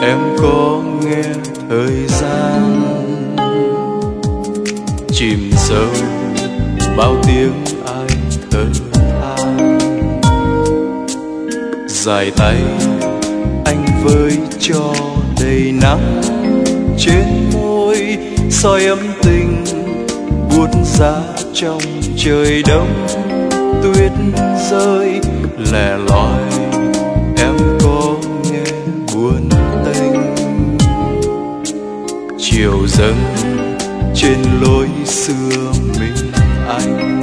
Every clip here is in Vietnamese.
em có nghe thời gian chìm sâu bao tiếng ai thở than. Dài tay anh với cho đầy nắng trên môi, soi ấm tình buốt giá trong trời đông. Tuyết rơi lẻ loi em có nghe buồn tênh. Chiều dâng trên lối xưa mình anh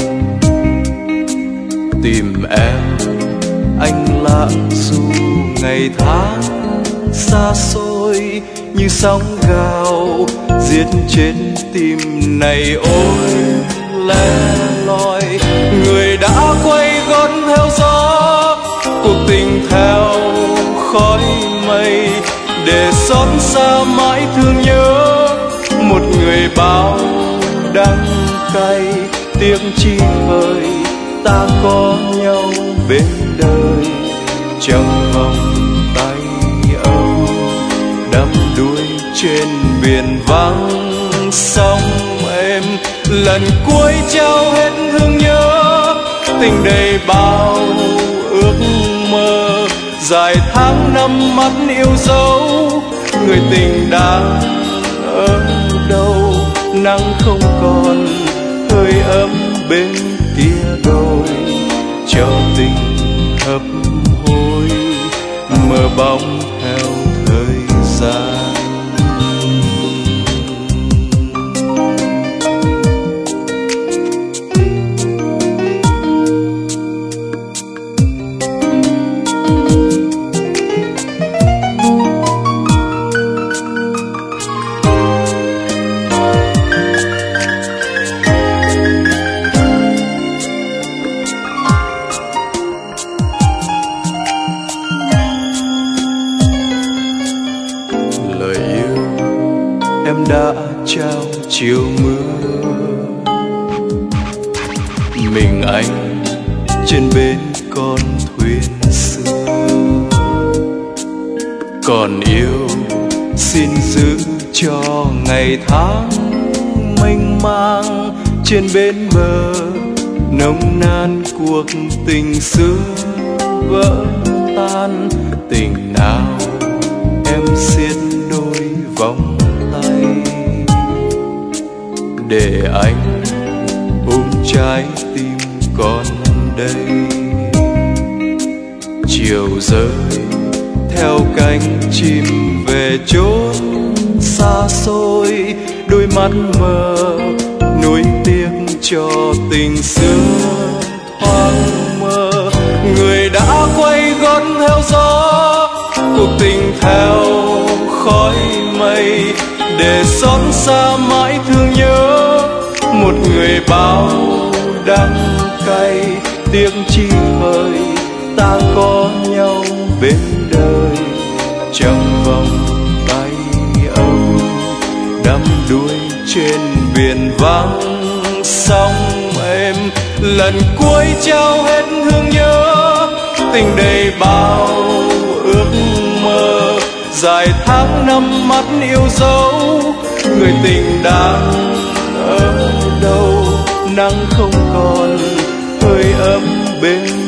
tìm em, anh lãng du ngày tháng xa xôi như sóng gào giết trên tim này. Ôi lẻ loi người đã quay gót theo gió, cuộc tình theo khói mây để xót xa mãi thương nhớ. Một người bao đắng cay tiếc chi vời, ta có nhau bên đời trong vòng tay âu. Đắm đuối trên biển vắng sóng êm, lần cuối trao hết thương nhớ. Tình đầy bao ước mơ, dài tháng năm mắt yêu dấu. Người tình đang ở đâu, nắng không còn hơi ấm bên kia đồi. Cho tình hấp hối mơ bóng theo thời gian. Lời yêu em đã trao chiều mưa, mình anh trên bên con thuyền xưa. Còn yêu xin giữ cho ngày tháng mênh mang trên bên bờ, nồng nàn cuộc tình xưa vỡ tan. Tình nào em xiết đôi vòng tay để anh ôm trái tim còn đây. Chiều rơi theo cánh chim về chốn xa xôi, đôi mắt mờ nuối tiếc cho tình xưa thoáng mơ. Người đã quay gót theo gió, cuộc tình theo khói mây để xót xa mãi thương nhớ. Một người bao đắng cay tiếc chi vời, ta có nhau bên đời trong vòng tay âu. Đắm đuối trên biển vắng sóng êm, lần cuối trao hết thương nhớ. Tình đầy bao ước mơ, dài tháng năm mắt yêu dấu. Người tình đang ở đâu, nắng không còn hơi ấm bên